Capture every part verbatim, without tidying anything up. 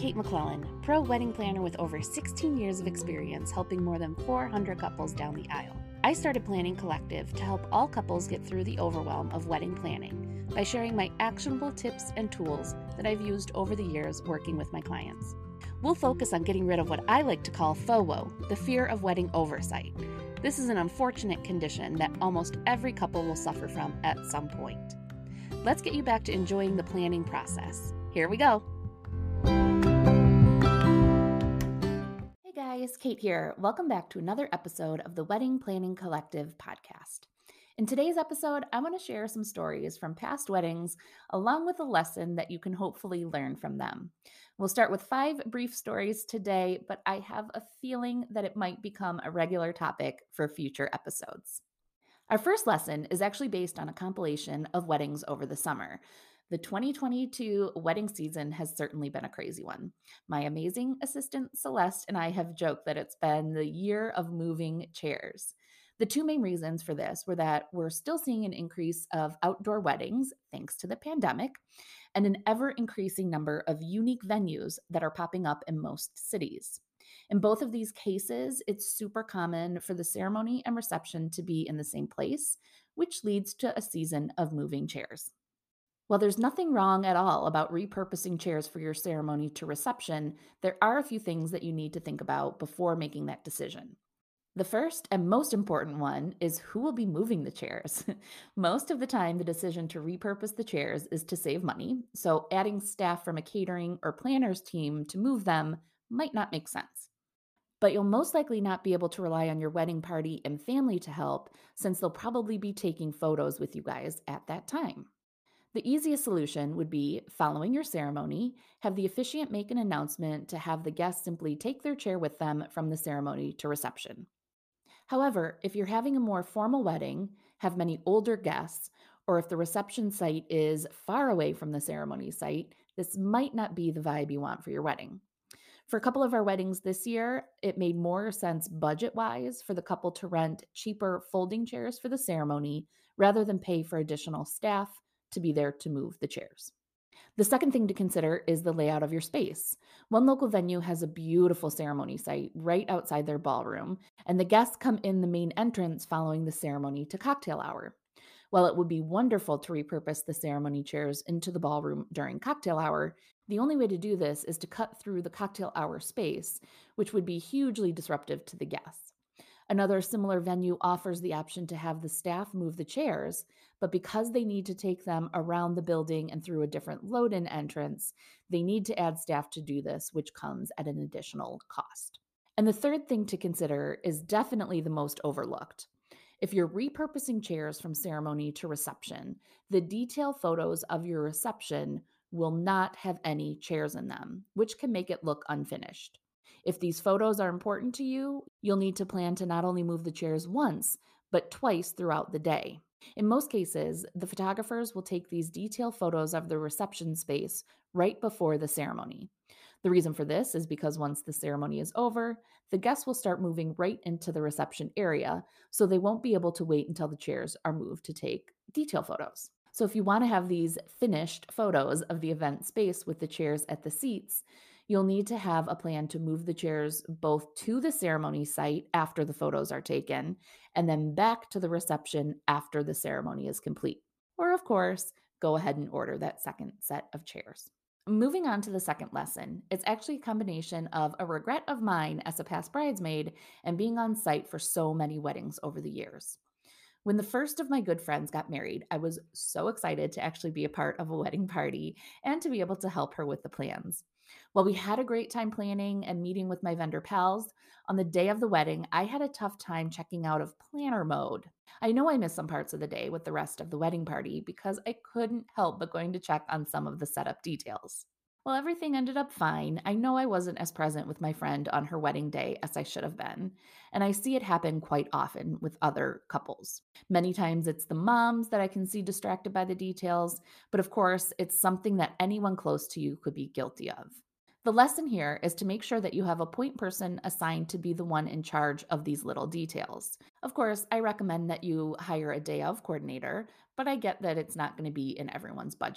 Kate McClellan, pro wedding planner with over sixteen years of experience helping more than four hundred couples down the aisle. I started Planning Collective to help all couples get through the overwhelm of wedding planning by sharing my actionable tips and tools that I've used over the years working with my clients. We'll focus on getting rid of what I like to call FOWO, the fear of wedding oversight. This is an unfortunate condition that almost every couple will suffer from at some point. Let's get you back to enjoying the planning process. Here we go. Hey guys, Kate here. Welcome back to another episode of the Wedding Planning Collective podcast. In today's episode, I want to share some stories from past weddings, along with a lesson that you can hopefully learn from them. We'll start with five brief stories today, but I have a feeling that it might become a regular topic for future episodes. Our first lesson is actually based on a compilation of weddings over the summer. The twenty twenty-two wedding season has certainly been a crazy one. My amazing assistant Celeste and I have joked that it's been the year of moving chairs. The two main reasons for this were that we're still seeing an increase of outdoor weddings thanks to the pandemic and an ever-increasing number of unique venues that are popping up in most cities. In both of these cases, it's super common for the ceremony and reception to be in the same place, which leads to a season of moving chairs. While there's nothing wrong at all about repurposing chairs for your ceremony to reception, there are a few things that you need to think about before making that decision. The first and most important one is who will be moving the chairs. Most of the time, the decision to repurpose the chairs is to save money, so adding staff from a catering or planners team to move them might not make sense. But you'll most likely not be able to rely on your wedding party and family to help, since they'll probably be taking photos with you guys at that time. The easiest solution would be, following your ceremony, have the officiant make an announcement to have the guests simply take their chair with them from the ceremony to reception. However, if you're having a more formal wedding, have many older guests, or if the reception site is far away from the ceremony site, this might not be the vibe you want for your wedding. For a couple of our weddings this year, it made more sense budget-wise for the couple to rent cheaper folding chairs for the ceremony rather than pay for additional staff to be there to move the chairs. The second thing to consider is the layout of your space. One local venue has a beautiful ceremony site right outside their ballroom, and the guests come in the main entrance following the ceremony to cocktail hour. While it would be wonderful to repurpose the ceremony chairs into the ballroom during cocktail hour, the only way to do this is to cut through the cocktail hour space, which would be hugely disruptive to the guests. Another similar venue offers the option to have the staff move the chairs, but because they need to take them around the building and through a different load-in entrance, they need to add staff to do this, which comes at an additional cost. And the third thing to consider is definitely the most overlooked. If you're repurposing chairs from ceremony to reception, the detail photos of your reception will not have any chairs in them, which can make it look unfinished. If these photos are important to you, you'll need to plan to not only move the chairs once, but twice throughout the day. In most cases, the photographers will take these detail photos of the reception space right before the ceremony. The reason for this is because once the ceremony is over, the guests will start moving right into the reception area, so they won't be able to wait until the chairs are moved to take detail photos. So if you want to have these finished photos of the event space with the chairs at the seats, you'll need to have a plan to move the chairs both to the ceremony site after the photos are taken, and then back to the reception after the ceremony is complete. Or, of course, go ahead and order that second set of chairs. Moving on to the second lesson, it's actually a combination of a regret of mine as a past bridesmaid and being on site for so many weddings over the years. When the first of my good friends got married, I was so excited to actually be a part of a wedding party and to be able to help her with the plans. While we had a great time planning and meeting with my vendor pals, on the day of the wedding, I had a tough time checking out of planner mode. I know I missed some parts of the day with the rest of the wedding party because I couldn't help but going to check on some of the setup details. While everything ended up fine, I know I wasn't as present with my friend on her wedding day as I should have been, and I see it happen quite often with other couples. Many times it's the moms that I can see distracted by the details, but of course, it's something that anyone close to you could be guilty of. The lesson here is to make sure that you have a point person assigned to be the one in charge of these little details. Of course, I recommend that you hire a day of coordinator, but I get that it's not going to be in everyone's budget.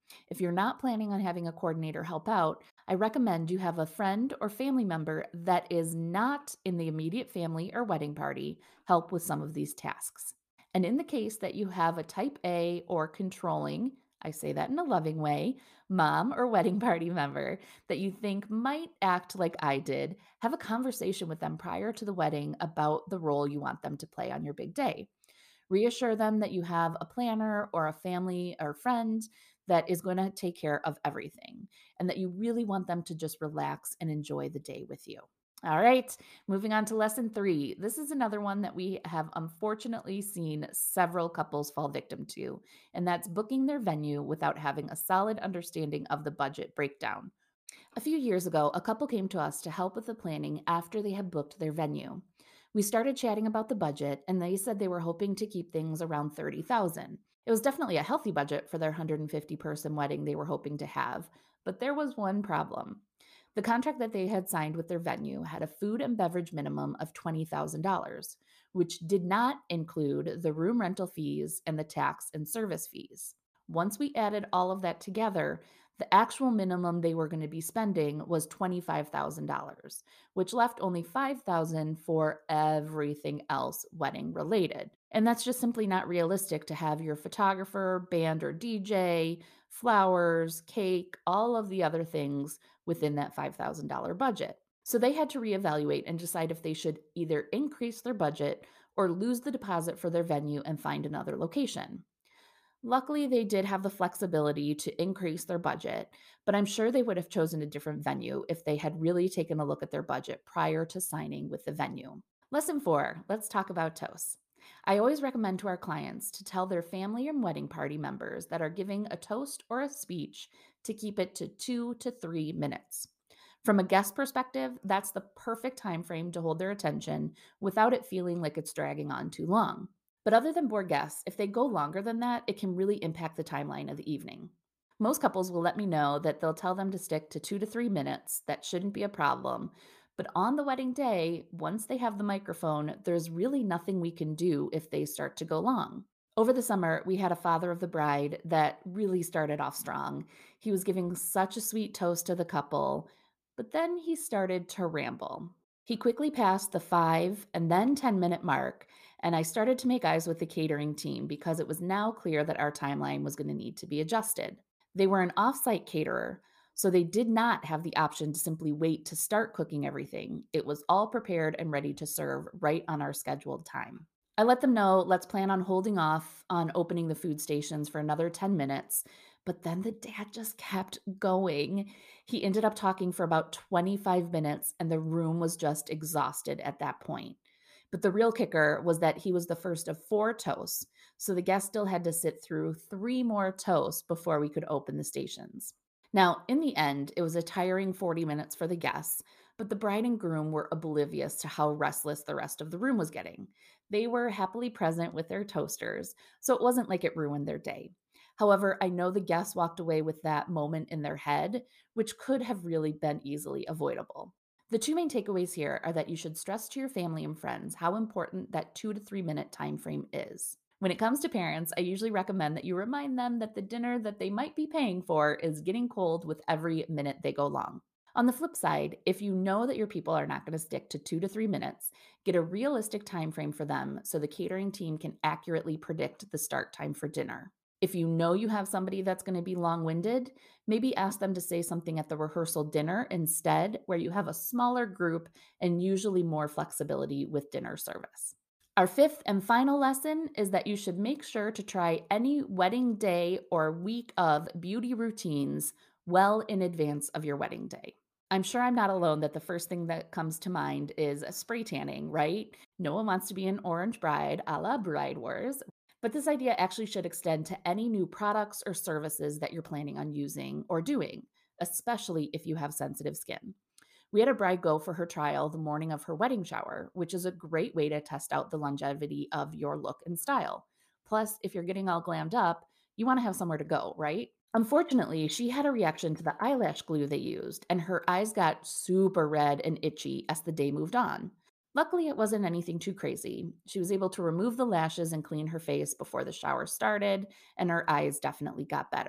If you're not planning on having a coordinator help out, I recommend you have a friend or family member that is not in the immediate family or wedding party help with some of these tasks. And in the case that you have a type A or controlling, I say that in a loving way, mom or wedding party member that you think might act like I did, have a conversation with them prior to the wedding about the role you want them to play on your big day. Reassure them that you have a planner or a family or friend that is going to take care of everything and that you really want them to just relax and enjoy the day with you. All right, moving on to lesson three. This is another one that we have unfortunately seen several couples fall victim to, and that's booking their venue without having a solid understanding of the budget breakdown. A few years ago, a couple came to us to help with the planning after they had booked their venue. We started chatting about the budget, and they said they were hoping to keep things around thirty thousand. It was definitely a healthy budget for their one hundred fifty person wedding they were hoping to have, but there was one problem. The contract that they had signed with their venue had a food and beverage minimum of twenty thousand dollars, which did not include the room rental fees and the tax and service fees. Once we added all of that together, the actual minimum they were going to be spending was twenty-five thousand dollars, which left only five thousand dollars for everything else wedding related. And that's just simply not realistic to have your photographer, band or D J, flowers, cake, all of the other things within that five thousand dollars budget. So they had to reevaluate and decide if they should either increase their budget or lose the deposit for their venue and find another location. Luckily, they did have the flexibility to increase their budget, but I'm sure they would have chosen a different venue if they had really taken a look at their budget prior to signing with the venue. Lesson four, let's talk about toasts. I always recommend to our clients to tell their family and wedding party members that are giving a toast or a speech to keep it to two to three minutes. From a guest perspective, that's the perfect time frame to hold their attention without it feeling like it's dragging on too long. But other than bored guests, if they go longer than that, it can really impact the timeline of the evening. Most couples will let me know that they'll tell them to stick to two to three minutes. That shouldn't be a problem. But on the wedding day, once they have the microphone, there's really nothing we can do if they start to go long. Over the summer, we had a father of the bride that really started off strong. He was giving such a sweet toast to the couple, but then he started to ramble. He quickly passed the five and then ten minute mark, and I started to make eyes with the catering team because it was now clear that our timeline was going to need to be adjusted. They were an offsite caterer, so they did not have the option to simply wait to start cooking everything. It was all prepared and ready to serve right on our scheduled time. I let them know, let's plan on holding off on opening the food stations for another ten minutes. But then the dad just kept going. He ended up talking for about twenty-five minutes, and the room was just exhausted at that point. But the real kicker was that he was the first of four toasts, so the guest still had to sit through three more toasts before we could open the stations. Now, in the end, it was a tiring forty minutes for the guests, but the bride and groom were oblivious to how restless the rest of the room was getting. They were happily present with their toasters, so it wasn't like it ruined their day. However, I know the guests walked away with that moment in their head, which could have really been easily avoidable. The two main takeaways here are that you should stress to your family and friends how important that two to three minute time frame is. When it comes to parents, I usually recommend that you remind them that the dinner that they might be paying for is getting cold with every minute they go long. On the flip side, if you know that your people are not going to stick to two to three minutes, get a realistic time frame for them so the catering team can accurately predict the start time for dinner. If you know you have somebody that's going to be long winded, maybe ask them to say something at the rehearsal dinner instead, where you have a smaller group and usually more flexibility with dinner service. Our fifth and final lesson is that you should make sure to try any wedding day or week of beauty routines well in advance of your wedding day. I'm sure I'm not alone that the first thing that comes to mind is spray tanning, right? No one wants to be an orange bride a la Bride Wars. But this idea actually should extend to any new products or services that you're planning on using or doing, especially if you have sensitive skin. We had a bride go for her trial the morning of her wedding shower, which is a great way to test out the longevity of your look and style. Plus, if you're getting all glammed up, you want to have somewhere to go, right? Unfortunately, she had a reaction to the eyelash glue they used, and her eyes got super red and itchy as the day moved on. Luckily, it wasn't anything too crazy. She was able to remove the lashes and clean her face before the shower started, and her eyes definitely got better.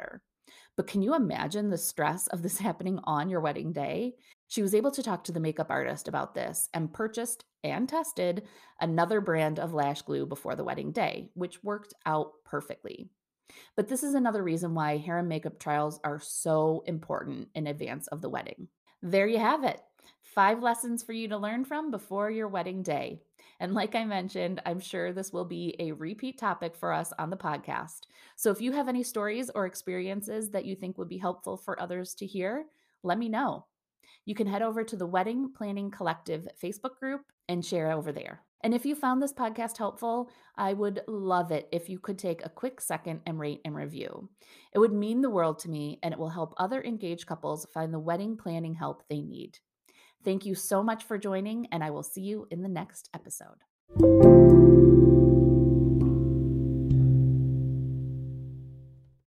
But can you imagine the stress of this happening on your wedding day? She was able to talk to the makeup artist about this and purchased and tested another brand of lash glue before the wedding day, which worked out perfectly. But this is another reason why hair and makeup trials are so important in advance of the wedding. There you have it. Five lessons for you to learn from before your wedding day. And like I mentioned, I'm sure this will be a repeat topic for us on the podcast. So if you have any stories or experiences that you think would be helpful for others to hear, let me know. You can head over to the Wedding Planning Collective Facebook group and share over there. And if you found this podcast helpful, I would love it if you could take a quick second and rate and review. It would mean the world to me, and it will help other engaged couples find the wedding planning help they need. Thank you so much for joining, and I will see you in the next episode.